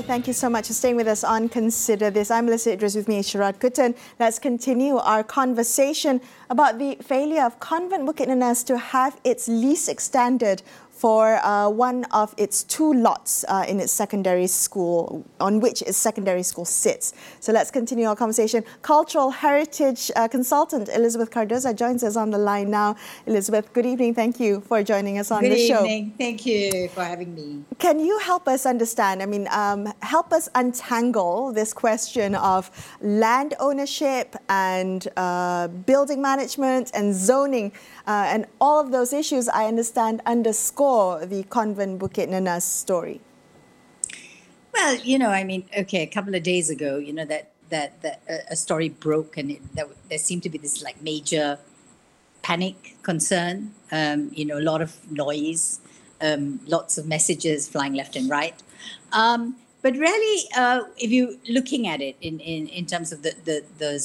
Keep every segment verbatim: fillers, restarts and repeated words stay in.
Thank you so much for staying with us on Consider This. I'm Melissa Idris, with me is Sharad Kuttan. Let's continue our conversation about the failure of Convent Bukit Nanas to have its lease extended for uh, one of its two lots uh, in its secondary school, on which its secondary school sits. So let's continue our conversation. Cultural Heritage uh, Consultant Elizabeth Cardoza joins us on the line now. Elizabeth, good evening. Thank you for joining us on good the show. Good evening. Thank you for having me. Can you help us understand, I mean, um, help us untangle this question of land ownership and uh, building management and zoning uh, and all of those issues, I understand, underscore the Convent Bukit Nanas story? Well, you know, I mean, okay, a couple of days ago, you know, that that, that uh, a story broke, and it, that, there seemed to be this like major panic, concern, um, you know, a lot of noise, um, lots of messages flying left and right. Um, but really, uh, if you're looking at it in, in, in terms of the, the, the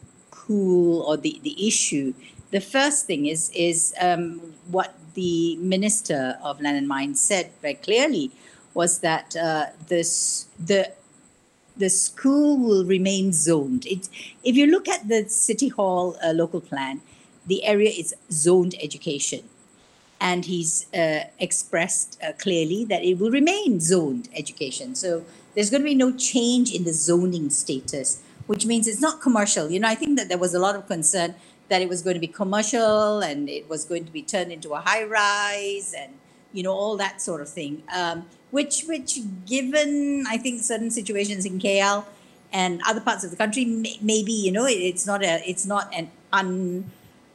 school or the, the issue, the first thing is, is um, what the Minister of Land and Mines said very clearly was that uh, this, the the school will remain zoned. It, if you look at the City Hall uh, local plan, the area is zoned education. And he's uh, expressed uh, clearly that it will remain zoned education. So there's going to be no change in the zoning status, which means it's not commercial. You know, I think that there was a lot of concern that it was going to be commercial and it was going to be turned into a high rise and, you know, all that sort of thing. Um, which, which given, I think, certain situations in K L and other parts of the country, may, maybe, you know, it, it's not a, it's not an un,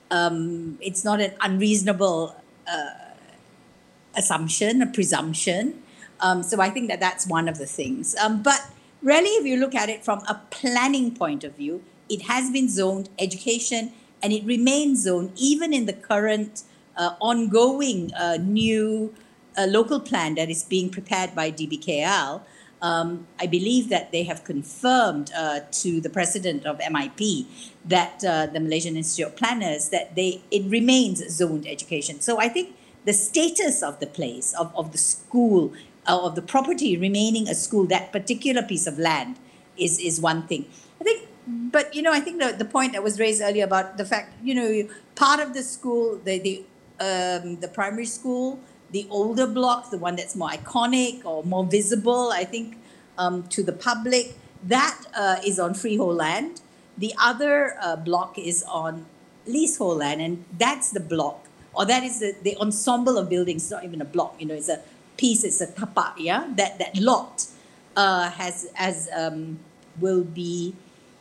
um, it's not an unreasonable uh, assumption, a presumption. Um, so I think that that's one of the things. Um, but really, if you look at it from a planning point of view, it has been zoned education, and it remains zoned even in the current uh, ongoing uh, new uh, local plan that is being prepared by D B K L. Um, I believe that they have confirmed uh, to the president of M I P that uh, the Malaysian Institute of Planners that they it remains zoned education. So I think the status of the place, of, of the school, uh, of the property remaining a school, that particular piece of land is, is one thing. I think But, you know, I think the, the point that was raised earlier about the fact, you know, part of the school, the the, um, the primary school, the older block, the one that's more iconic or more visible, I think, um, to the public, that uh, is on freehold land. The other uh, block is on leasehold land, and that's the block, or that is the, the ensemble of buildings. It's not even a block, you know, it's a piece, it's a tapak, yeah? That, that lot uh, has, as um, will be...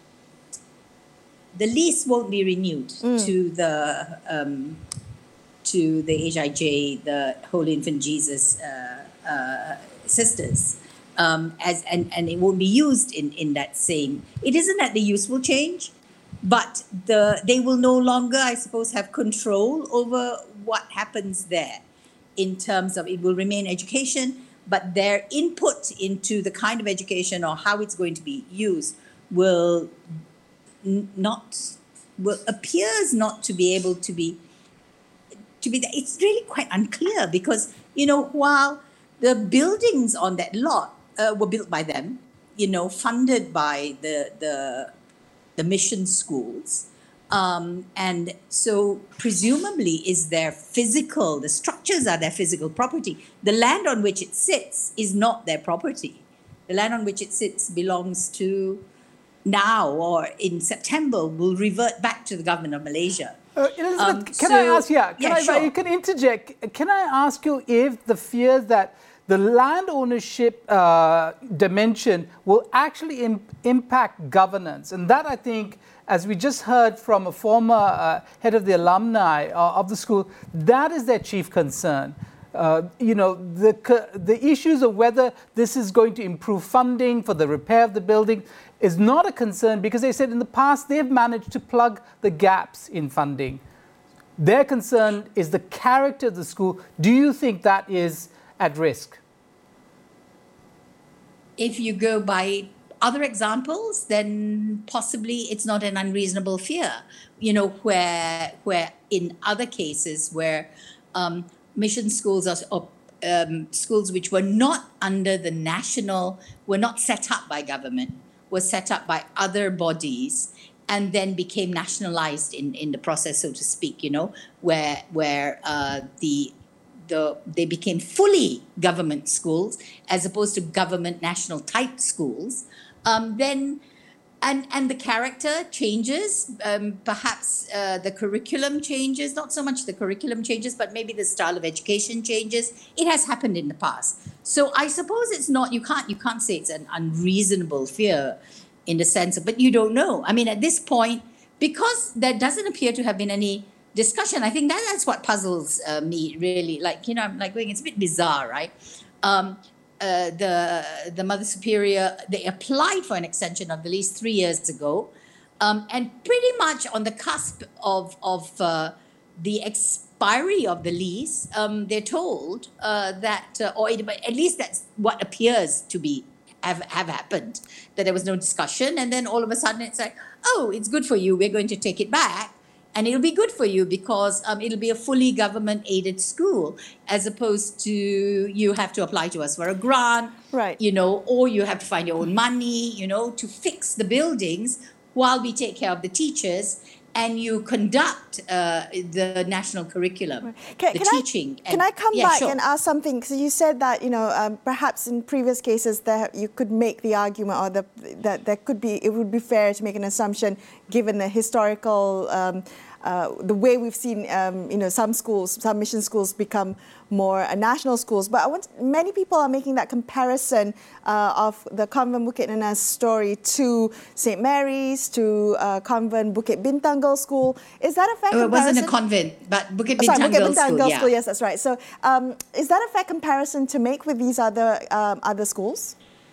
The lease won't be renewed mm. to the um, to the H I J, the Holy Infant Jesus uh, uh, sisters, um, as and, and it won't be used in, in that same. It isn't that the use will change, but the they will no longer, I suppose, have control over what happens there. In terms of it will remain education, but their input into the kind of education or how it's going to be used will. Not well appears not to be able to be to be that it's really quite unclear, because, you know, while the buildings on that lot uh, were built by them, you know, funded by the the the mission schools, um, and so presumably is their physical, the structures are their physical property. The land on which it sits is not their property. The land on which it sits belongs to now, or in September, will revert back to the government of Malaysia. Uh, Elizabeth, um, can so, I ask, yeah, can yeah, I, sure. You can interject. Can I ask you if the fears that the land ownership uh, dimension will actually im- impact governance? And that, I think, as we just heard from a former uh, head of the alumni uh, of the school, that is their chief concern. Uh, you know, the the issues of whether this is going to improve funding for the repair of the building is not a concern, because they said in the past they've managed to plug the gaps in funding. Their concern is the character of the school. Do you think that is at risk? If you go by other examples, then possibly it's not an unreasonable fear. You know, where where in other cases where um, mission schools are, or um, schools which were not under the national, were not set up by government, were set up by other bodies, and then became nationalized in, in the process, so to speak, you know, where where uh, the the they became fully government schools as opposed to government national type schools, um, then and and the character changes, um, perhaps uh, the curriculum changes, not so much the curriculum changes, but maybe the style of education changes. It has happened in the past. So I suppose it's not, you can't you can't say it's an unreasonable fear in the sense of, but you don't know. I mean, at this point, because there doesn't appear to have been any discussion, I think that that's what puzzles uh, me really. Like, you know, I'm like going, it's a bit bizarre, right? Um, uh, the the Mother Superior, they applied for an extension of the lease three years ago, um, and pretty much on the cusp of of uh, the expiry of the lease, um, they're told uh, that, uh, or it, at least that's what appears to be have have happened, that there was no discussion, and then all of a sudden it's like, oh, it's good for you, we're going to take it back. And it'll be good for you because um, it'll be a fully government-aided school, as opposed to you have to apply to us for a grant, right? You know, or you have to find your own money, you know, to fix the buildings while we take care of the teachers and you conduct uh, the national curriculum, right. can, the can teaching. I, and, can I come yeah, back sure. and ask something? Because you said that, you know, um, perhaps in previous cases that you could make the argument, or the, that there could be, it would be fair to make an assumption given the historical. Um, Uh, the way we've seen, um, you know, some schools, some mission schools become more uh, national schools. But I want, many people are making that comparison uh, of the Convent Bukit Nanas story to Saint Mary's, to uh, Convent Bukit Bintang Girls' School. Is that a fair oh, comparison? It wasn't a convent, but Bukit Oh, Bintang, sorry, Bukit Girls' Bintang School, Girls' yeah. School, yes, that's right. So um, is that a fair comparison to make with these other um, other schools?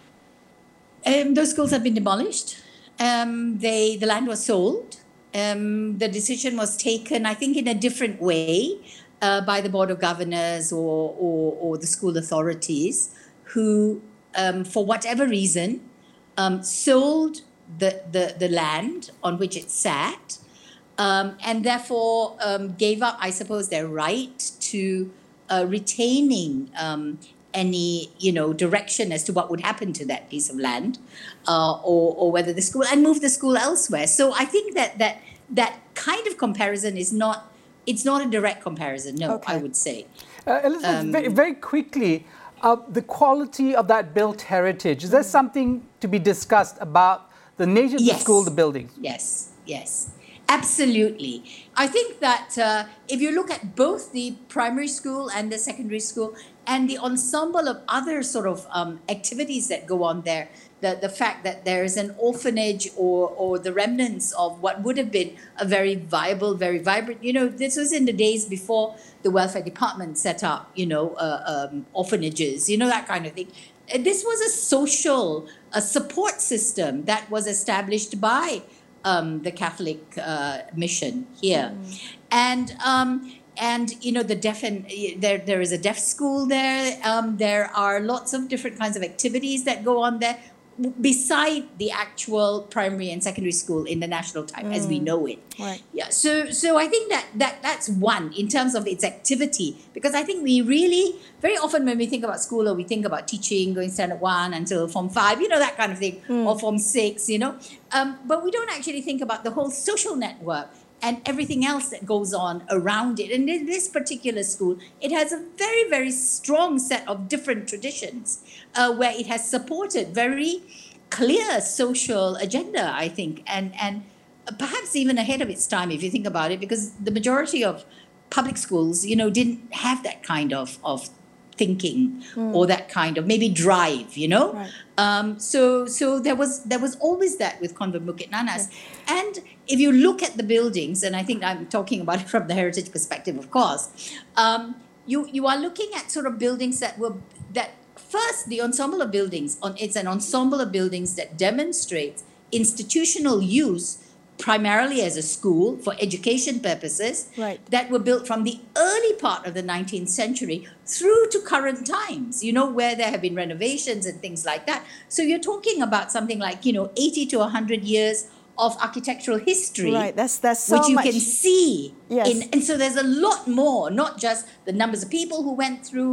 Um, those schools have been demolished. Um, they the land was sold. Um, the decision was taken, I think, in a different way uh, by the Board of Governors or, or, or the school authorities, who, um, for whatever reason, um, sold the, the, the land on which it sat, um, and therefore um, gave up, I suppose, their right to uh, retaining um, any, you know, direction as to what would happen to that piece of land, uh, or, or whether the school, and move the school elsewhere. So I think that that that kind of comparison is not, it's not a direct comparison, no, Okay. I would say. Uh, Elizabeth, Um, very, very quickly, uh, the quality of that built heritage, is there something to be discussed about the nature of Yes. the school, the buildings? Yes, yes, absolutely. I think that uh, if you look at both the primary school and the secondary school and the ensemble of other sort of um, activities that go on there, the, the fact that there is an orphanage or, or the remnants of what would have been a very viable, very vibrant, you know, this was in the days before the welfare department set up, you know, uh, um, orphanages, you know, that kind of thing. This was a social a support system that was established by um, the Catholic uh, mission here. Mm. And, um, and you know, the deaf and there, there is a deaf school there. Um, there are lots of different kinds of activities that go on there beside the actual primary and secondary school in the national type mm. as we know it. Right. Yeah. So so I think that, that that's one in terms of its activity, because I think we really, very often when we think about school, or we think about teaching, going standard one until form five, you know, that kind of thing, mm. or form six, you know, um, but we don't actually think about the whole social network and everything else that goes on around it. And in this particular school, it has a very, very strong set of different traditions uh, where it has supported very clear social agenda, I think, and, and perhaps even ahead of its time, if you think about it, because the majority of public schools, you know, didn't have that kind of, of thinking mm. or that kind of maybe drive, you know. Right. Um, so so there was there was always that with Convent Bukit Nanas. Yeah. And if you look at the buildings, and I think I'm talking about it from the heritage perspective, of course, um, you you are looking at sort of buildings that were that first the ensemble of buildings on it's an ensemble of buildings that demonstrates institutional use primarily as a school for education purposes, right. that were built from the early part of the nineteenth century through to current times, you know, where there have been renovations and things like that. So you're talking about something like, you know, eighty to one hundred years of architectural history, right. that's, that's so which you much... can see. Yes. In, and so there's a lot more, not just the numbers of people who went through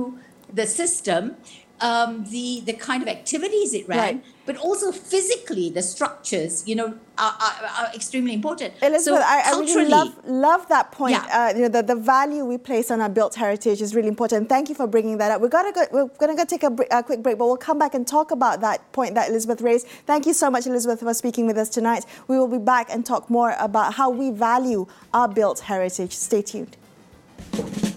the system, um, the the kind of activities it ran, Right. but also physically the structures, you know, are, are, are extremely important. Elizabeth, so I, I really culturally, love, love that point. Yeah. Uh, you know, the, the value we place on our built heritage is really important. Thank you for bringing that up. We're going to go, we're going to go take a, br- a quick break, but we'll come back and talk about that point that Elizabeth raised. Thank you so much, Elizabeth, for speaking with us tonight. We will be back and talk more about how we value our built heritage. Stay tuned.